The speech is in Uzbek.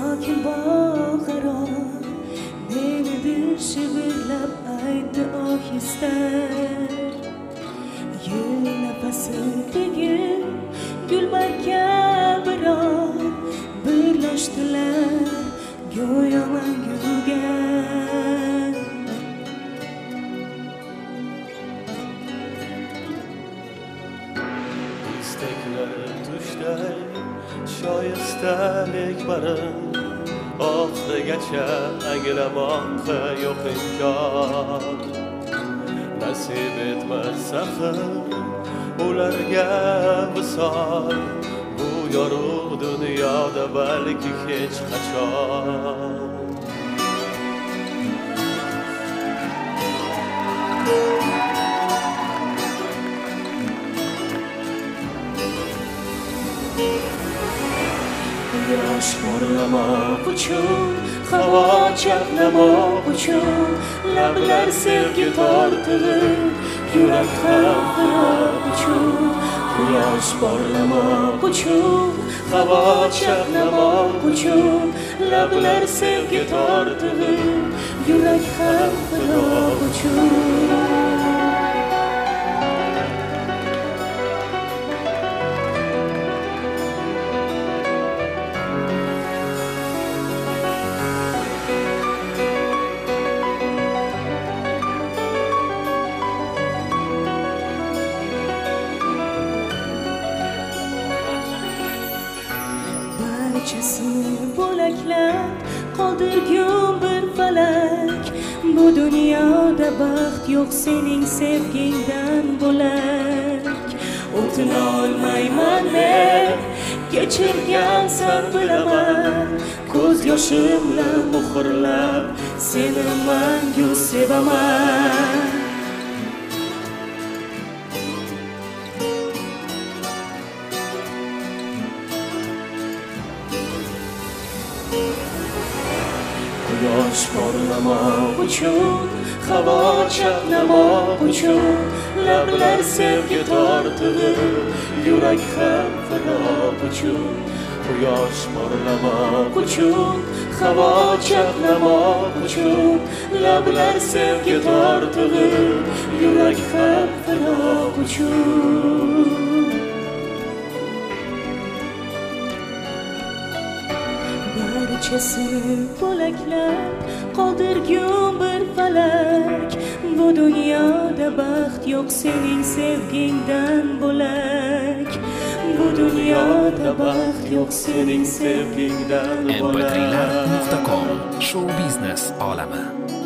sokin bog'aron menidir shivirlab aytdi ohista. Yil nafasidagi gulbarga biron birlashdilar go'yo manguga. istaklar tushday shoyistalik barin oxirigacha anglamoqqa yo'q imkon. Nasib etmas axir ularga visol, bu yorug' dunyoda balki hech qachon. Yosh porlamoq uchun, havo chaqnamoq uchun, lablar sevgi tortilib, yurak ham xirob uchun. Yosh porlamoq uchun, havo chaqnamoq uchun, lablar sevgi tortilib, yurak ham xirob uchun. Barchasini bo'laklab qoldirgun bir falak. Bu dunyoda baxt yo'q sening sevgingdan bo'lak. O'tina olmayman men, kechirgansan bilaman. Ko'z yoshimla muhrlab seni mangu sevaman. Yosh porlamoq uchun, havo chaqnamoq uchun, lablar sevgi tortilib, yurak ham xirob uchun. Yosh porlamoq uchun, havo chaqnamoq uchun, lablar sevgi tortilib, yurak ham xirob uchun. Barchasini bo'laklab qoldirgun bir falak. Bu dunyoda baxt yo'q sening sevgingdan bo'lak. Bu dunyoda baxt yo'q sening sevgingdan bo'lak. mp3lar.com Show biznes olami.